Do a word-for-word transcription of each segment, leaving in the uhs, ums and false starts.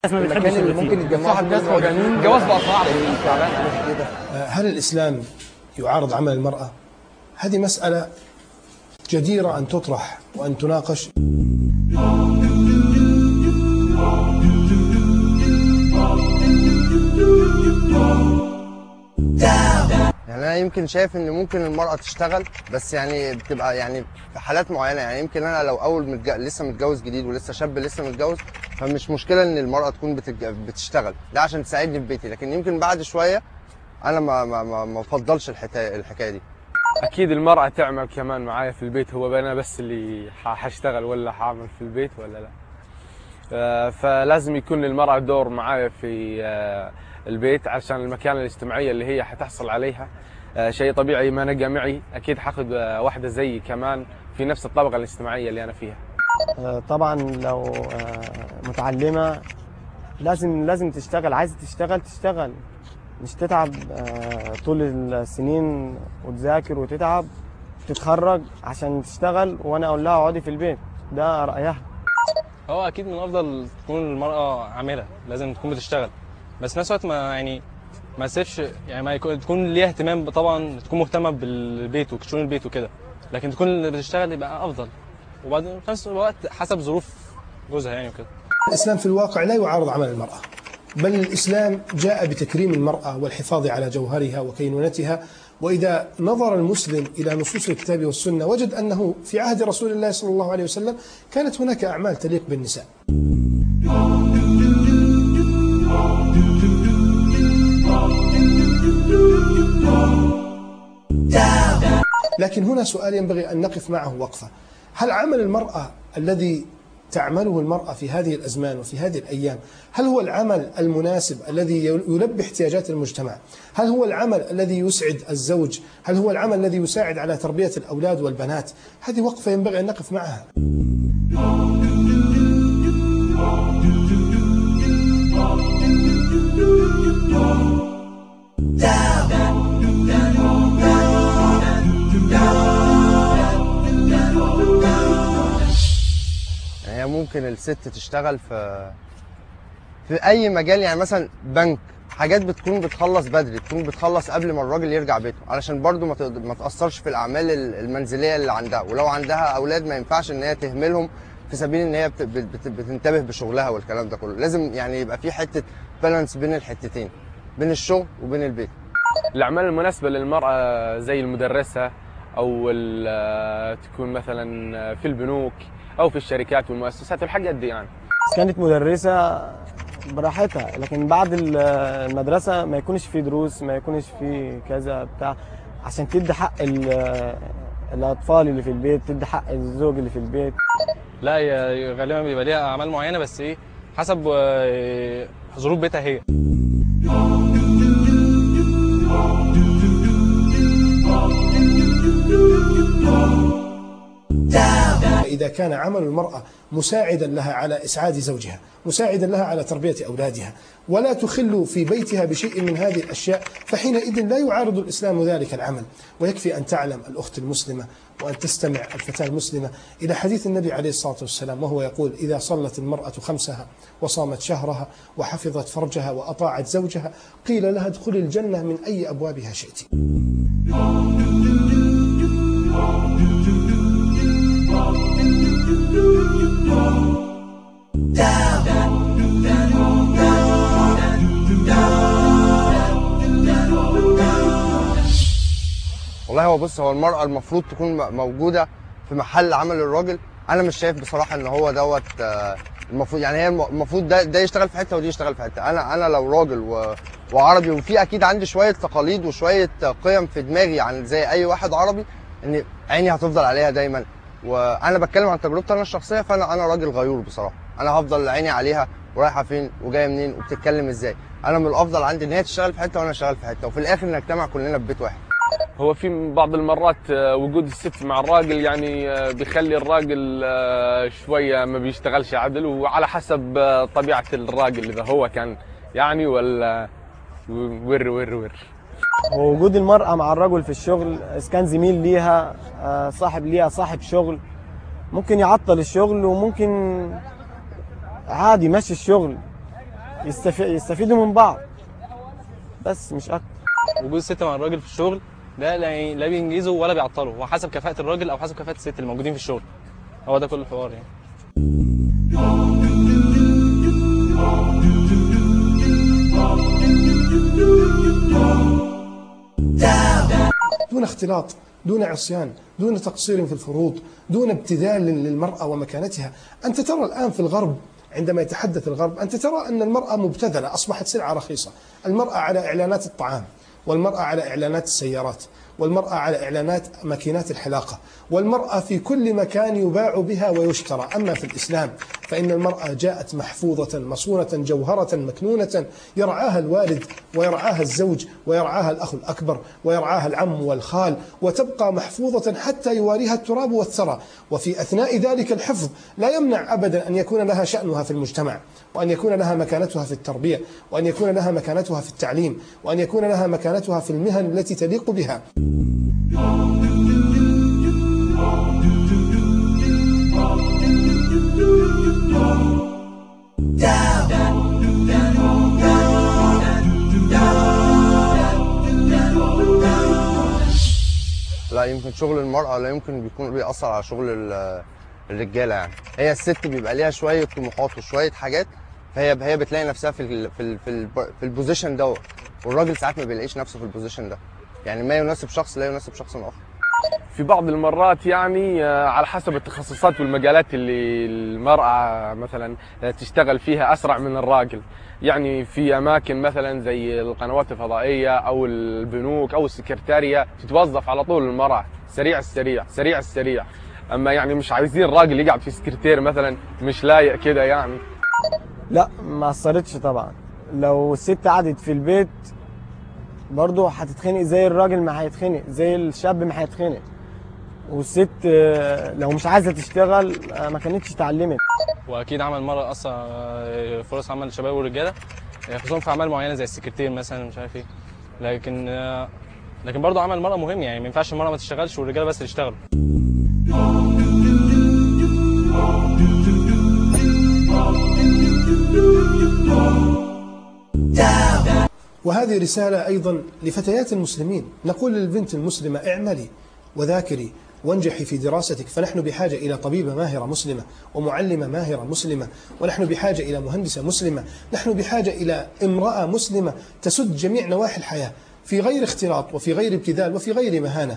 ما بتحبش اللي ممكن يتجمعوا صاحب ناس وجانين جواز بقى صعب. هل الإسلام يعارض عمل المرأة؟ هذه مسألة جديرة أن تطرح وأن تناقش. يعني أنا يمكن شايف إن ممكن المرأة تشتغل، بس يعني بتبقى يعني في حالات معينة. يعني يمكن أنا لو أول متج... لسه متجوز جديد ولسه شاب لسه متجوز، فمش مشكلة إن المرأة تكون بتج... بتشتغل، ده عشان تساعدني في بيتي. لكن يمكن بعد شوية أنا ما ما ما, ما بفضلش الحكاية الحكاية دي. أكيد المرأة تعمل كمان معايا في البيت، هو أنا بس اللي حشتغل ولا حاعمل في البيت ولا لا؟ فلازم يكون للمرأة دور معايا في البيت عشان المكانة الاجتماعية اللي هي حتحصل عليها. شيء طبيعي، ما نجا معي أكيد حاخد واحدة زيي كمان في نفس الطبقة الاجتماعية اللي أنا فيها. طبعا لو متعلمة لازم لازم تشتغل، عايزة تشتغل تشتغل، مش تتعب طول السنين وتذاكر وتتعب تتخرج عشان تشتغل وانا اقول لها اقعدي في البيت. ده رأيها. هو اكيد من الافضل تكون المرأة عاملة، لازم تكون بتشتغل، بس في نفس الوقت ما يعني ما تسيبش، يعني ما يكون تكون ليها اهتمام، طبعا تكون مهتمة بالبيت وشؤون البيت وكده، لكن تكون اللي بتشتغل يبقى افضل، وبعدين في نفس الوقت حسب ظروف جوزها يعني وكده. الإسلام في الواقع لا يعارض عمل المرأة، بل الإسلام جاء بتكريم المرأة والحفاظ على جوهرها وكينونتها. وإذا نظر المسلم إلى نصوص الكتاب والسنة وجد أنه في عهد رسول الله صلى الله عليه وسلم كانت هناك أعمال تليق بالنساء. لكن هنا سؤال ينبغي أن نقف معه وقفة. هل عمل المرأة الذي تعمله المرأة في هذه الأزمان وفي هذه الأيام هل هو العمل المناسب الذي يلبي احتياجات المجتمع؟ هل هو العمل الذي يسعد الزوج؟ هل هو العمل الذي يساعد على تربية الأولاد والبنات؟ هذه وقفة ينبغي أن نقف معها. هي ممكن الست تشتغل في في اي مجال، يعني مثلا بنك، حاجات بتكون بتخلص بدري، تكون بتخلص قبل ما الراجل يرجع بيته، علشان برضو ما ما تاثرش في الاعمال المنزليه اللي عندها. ولو عندها اولاد ما ينفعش ان هي تهملهم في سبيل ان هي بت بت بتنتبه بشغلها والكلام ده كله. لازم يعني يبقى في حته بالانس بين الحتتين، بين الشغل وبين البيت. الاعمال المناسبه للمراه زي المدرسه، او تكون مثلا في البنوك او في الشركات والمؤسسات والحاجات دي. يعني كانت مدرسة براحتها، لكن بعد المدرسة ما يكونش في دروس، ما يكونش في كذا بتاع، عشان تدي حق الأطفال اللي في البيت، تدي حق الزوج اللي في البيت. لا، هي غالبا بيبقى ليها أعمال معينة، بس إيه حسب ظروف بيتها هي. إذا كان عمل المرأة مساعدا لها على إسعاد زوجها، مساعدا لها على تربية أولادها، ولا تخل في بيتها بشيء من هذه الأشياء، فحينئذ لا يعارض الإسلام ذلك العمل. ويكفي أن تعلم الأخت المسلمة وأن تستمع الفتاة المسلمة إلى حديث النبي عليه الصلاة والسلام، وهو يقول: إذا صلت المرأة خمسها وصامت شهرها وحفظت فرجها وأطاعت زوجها قيل لها ادخلي الجنة من أي أبوابها شئت. والله هو بص، هو المرأة المفروض تكون موجودة في محل عمل الراجل. أنا مش شايف بصراحة إن هو دوت المفروض، يعني هي المفروض ده ده يشتغل في حتة ودي يشتغل في حتة. أنا أنا لو راجل و... وعربي، وفي أكيد عندي شوية تقاليد وشوية قيم في دماغي عن زي أي واحد عربي، إن عيني هتفضل عليها دايما. وأنا بتكلم عن تجربتي أنا الشخصية، فأنا أنا راجل غيور بصراحة. أنا هفضل عيني عليها ورايحة فين وجاية منين وبتتكلم إزاي. أنا من الأفضل عندي إن هي تشتغل في حتة وأنا أشتغل في حتة، وفي الآخر نجتمع كلنا في بيت واحد. هو في بعض المرات وجود الست مع الراجل يعني بيخلي الراجل شويه ما بيشتغلش عدل، وعلى حسب طبيعه الراجل اذا هو كان يعني ولا ور ور ور. ووجود المرأة مع الرجل في الشغل، إذا كان زميل ليها، صاحب ليها، صاحب شغل، ممكن يعطل الشغل وممكن عادي مشي الشغل يستف... يستفيدوا من بعض، بس مش اكتر. وجود الست مع الراجل في الشغل ده لا لا بينجزه ولا بيعطله، هو حسب كفاءة الراجل او حسب كفاءة الست اللي موجودين في الشغل. هو ده كل الحوار يعني. دون اختلاط، دون عصيان، دون تقصير في الفروض، دون ابتذال للمرأة ومكانتها. أنت ترى الآن في الغرب، عندما يتحدث الغرب، أنت ترى أن المرأة مبتذلة، أصبحت سلعة رخيصة. المرأة على إعلانات الطعام، والمرأة على إعلانات السيارات، والمرأة على إعلانات ماكينات الحلاقة، والمرأة في كل مكان يباع بها ويشترى. أما في الإسلام فإن المرأة جاءت محفوظة مصونة جوهرة مكنونة، يرعاها الوالد ويرعاها الزوج ويرعاها الأخ الأكبر ويرعاها العم والخال، وتبقى محفوظة حتى يواريها التراب والثرى. وفي أثناء ذلك الحفظ لا يمنع أبدا أن يكون لها شأنها في المجتمع، وأن يكون لها مكانتها في التربية، وأن يكون لها مكانتها في التعليم، وأن يكون لها مكانتها في المهن التي تليق بها. لا يمكن شغل المرأة لا يمكن بيكون بيأثر على شغل ال- الرجالة. يعني هي الست بيبقى ليها شوية طموحات وشوية حاجات، فهي هي بتلاقي نفسها في ال في ال في, ال في البوزيشن دوت، والراجل ساعات ما بيلاقيش نفسه في البوزيشن ده. يعني ما يناسب شخص لا يناسب شخص آخر. في بعض المرات يعني آه، على حسب التخصصات والمجالات اللي المرأة مثلا تشتغل فيها أسرع من الراجل. يعني في أماكن مثلا زي القنوات الفضائية أو البنوك أو السكرتارية تتوظف على طول المرأة سريع السريع سريع السريع. أما يعني مش عايزين راجل يقعد في سكرتير مثلا، مش لايق كده يعني. لا ما اثرتش طبعا. لو الست قعدت في البيت برضه هتتخنق زي الراجل ما هيتخنق، زي الشاب ما هيتخنق. والست آه، لو مش عايزه تشتغل آه، ما كانتش اتعلمت. واكيد عمل المرأة اثر فرص عمل للشباب والرجالة، خصوصا في اعمال معينة زي السكرتير مثلا مش عارف ايه. لكن لكن برضه عمل المرأة مهم، يعني ما ينفعش المرأة ما تشتغلش والرجالة بس اللي يشتغلوا. وهذه رسالة أيضا لفتيات المسلمين، نقول للبنت المسلمة اعملي وذاكري وانجحي في دراستك، فنحن بحاجة إلى طبيبة ماهرة مسلمة، ومعلمة ماهرة مسلمة، ونحن بحاجة إلى مهندسة مسلمة، نحن بحاجة إلى امرأة مسلمة تسد جميع نواحي الحياة في غير اختلاط وفي غير ابتذال وفي غير مهانة.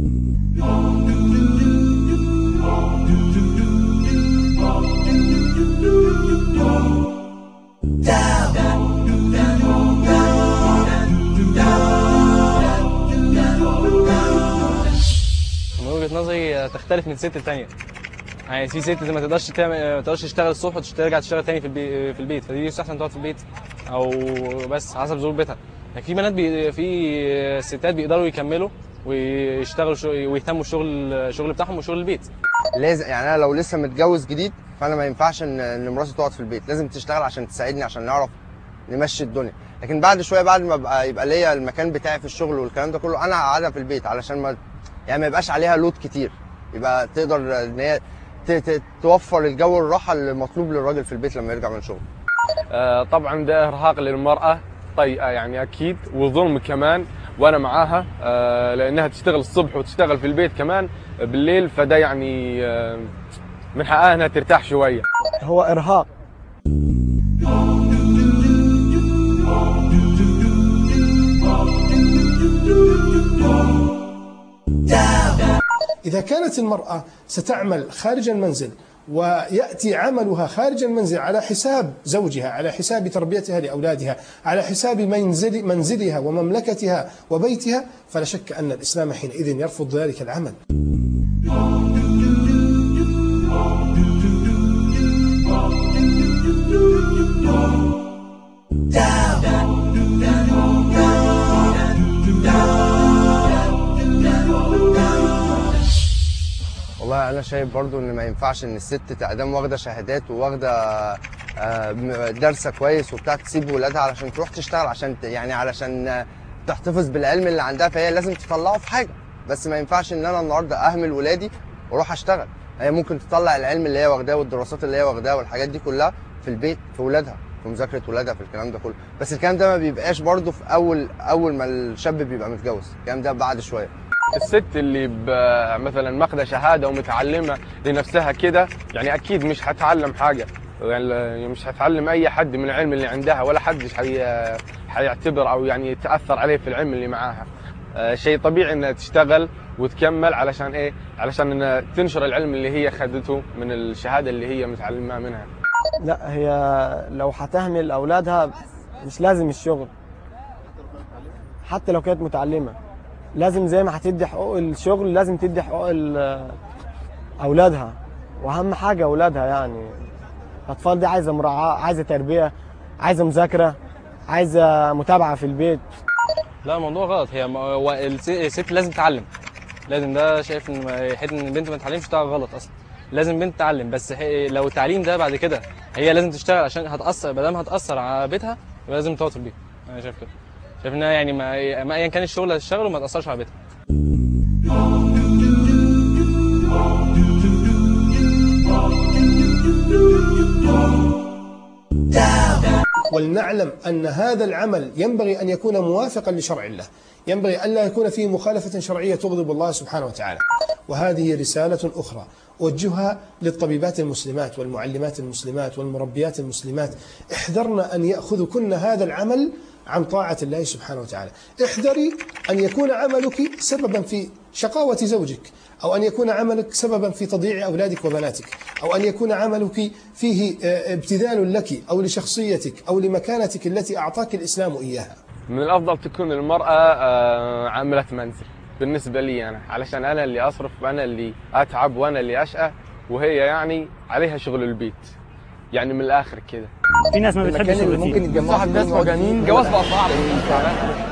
من وجهة نظري تختلف من ست لتانية. يعني في ست ما تقدرش تعمل ما تقدرش تشتغل الصبح وترجع تشتغل تاني في البيت في البيت فدي يستحسن تقعد في البيت او بس حسب ظروف بيتها. لكن في بنات بي... في ستات بيقدروا يكملوا ويشتغلوا شو... ويهتموا بالشغل الشغل بتاعهم وشغل البيت. لازم يعني انا لو لسه متجوز جديد فانا ما ينفعش ان ان مراتي تقعد في البيت، لازم تشتغل عشان تساعدني عشان نعرف نمشي الدنيا. لكن بعد شويه بعد ما ابقى يبقى ليا المكان بتاعي في الشغل والكلام ده كله انا هقعدها في البيت علشان ما يعني ما يبقاش عليها لود كتير، يبقى تقدر ان هي ت... ت... توفر الجو الراحه اللي مطلوب للراجل في البيت لما يرجع من الشغل. آه، طبعا ده ارهاق للمراه طيئه يعني اكيد، وظلم كمان، وانا معاها آه، لانها تشتغل الصبح وتشتغل في البيت كمان بالليل، فده يعني آه، من حقها انها ترتاح شويه. هو ارهاق. إذا كانت المرأة ستعمل خارج المنزل ويأتي عملها خارج المنزل على حساب زوجها، على حساب تربيتها لأولادها، على حساب منزل منزلها ومملكتها وبيتها، فلا شك أن الإسلام حينئذ يرفض ذلك العمل. والله انا شايف برضو ان ما ينفعش ان الست تقدم واخده شهادات وواخده آه، دارسه كويس وبتاع تسيب ولادها علشان تروح تشتغل عشان ت- يعني علشان آه، تحتفظ بالعلم اللي عندها، فهي لازم تطلعه في حاجه. بس ما ينفعش ان انا النهارده اهمل ولادي واروح اشتغل. هي ممكن تطلع العلم اللي هي واخداه والدراسات اللي هي واخداها والحاجات دي كلها في البيت في ولادها، في مذاكره ولادها، في الكلام ده كله. بس الكلام ده ما بيبقاش برضه في اول اول ما الشاب بيبقى متجوز، الكلام ده بعد شويه. الست اللي مثلا ماخذه شهاده ومتعلمه لنفسها كده، يعني اكيد مش هتعلم حاجه، يعني مش هتعلم اي حد من العلم اللي عندها، ولا حد حي... حيعتبر او يعني يتاثر عليه في العلم اللي معاها. شيء طبيعي انها تشتغل وتكمل علشان ايه؟ علشان انها تنشر العلم اللي هي خدته من الشهاده اللي هي متعلمه منها. لا، هي لو هتهمل اولادها مش لازم الشغل، حتى لو كانت متعلمه لازم زي ما هتدي حقوق الشغل لازم تدي حقوق اولادها، واهم حاجه اولادها. يعني الاطفال دي عايزه مراعاه، عايزه تربيه، عايزه مذاكره، عايزه متابعه في البيت. لا، الموضوع غلط. هي هو الست لازم تتعلم، لازم. ده شايف ان حته ان البنت ما تتعلمش ده غلط اصلا. لازم البنت تتعلم، بس لو التعليم ده بعد كده هي لازم تشتغل عشان هتاثر، ما دام هتاثر على بيتها يبقى لازم تواصل بيه. انا شايف كده، شايف انها يعني ما ايا كان الشغل اللي هتشتغله ما تاثرش على بيتها. ولنعلم أن هذا العمل ينبغي أن يكون موافقا لشرع الله، ينبغي ألا يكون فيه مخالفة شرعية تغضب الله سبحانه وتعالى. وهذه رسالة أخرى أوجهها للطبيبات المسلمات والمعلمات المسلمات والمربيات المسلمات: احذرن أن يأخذكن هذا العمل عن طاعة الله سبحانه وتعالى. احذري أن يكون عملك سببا في شقاوة زوجك، أو أن يكون عملك سببا في تضييع أولادك وبناتك، أو أن يكون عملك فيه ابتذال لك أو لشخصيتك أو لمكانتك التي أعطاك الإسلام إياها. من الأفضل تكون المرأة عاملة منزل بالنسبة لي أنا، علشان أنا اللي أصرف وأنا اللي أتعب وأنا اللي أشقى، وهي يعني عليها شغل البيت. يعني من الآخر كده. في ناس ما بتحبش ممكن يتجمعوا ناس مجانين، جواز بقى صعب.